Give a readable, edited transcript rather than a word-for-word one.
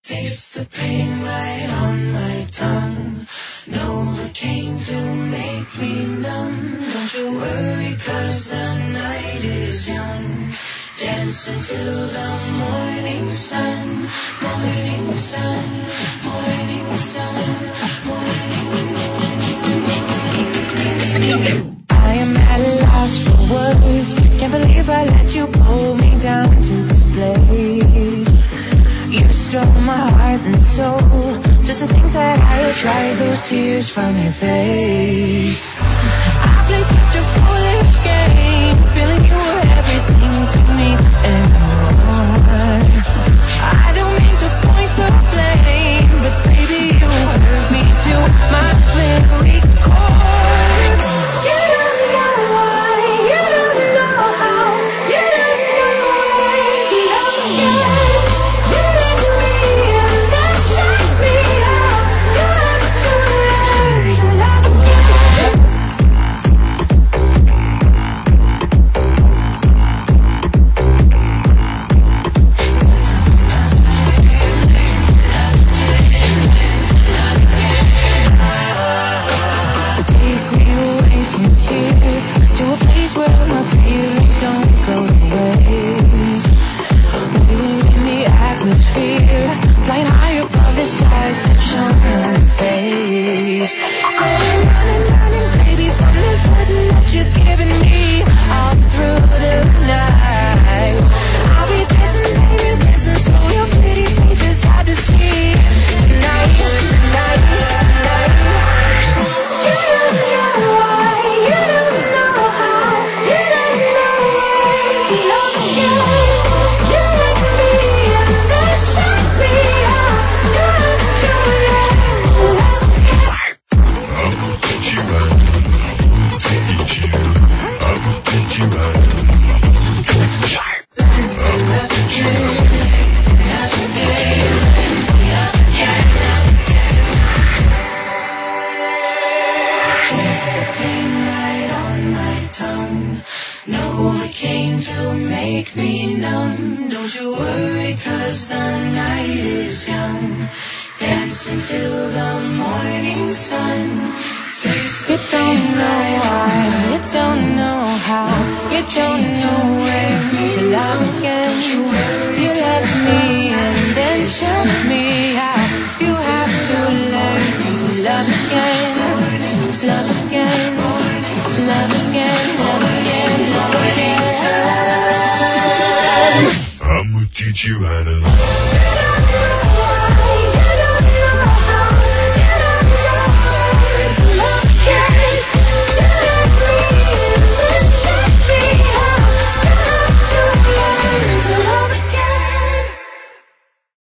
Taste the pain right on my tongue. Novocaine to make me numb. Don't you worry, 'cause the night is young. Dance until the morning sun. Morning sun, morning sun, morning. I am at a loss for words. Can't believe I let you pull me down to this place. You stole my heart and soul, just to think that I had dried those tears from your face. I played such a foolish game, feeling you were everything to me and more. I don't mean to point the blame, but baby you hurt me to my very core. You don't know why, you don't know how, you don't know why to love again. Flying high above the stars that shone on his face. So I'm running, baby, from the sudden that you're giving me all through the night. I'll be dancing, baby, dancing, so your pretty face is hard to see. Tonight, tonight, tonight. You don't know why, you don't know how, you don't know why to love again. You let me and then shut me. Novocaine to make me numb. Don't you worry, 'cause the night is young. Dance until the morning sun. You don't know why, you don't know how, you don't know when to love again. You left me and then showed me how. You have to learn to love again. Love again, love again, love again, love again. I'ma teach you how to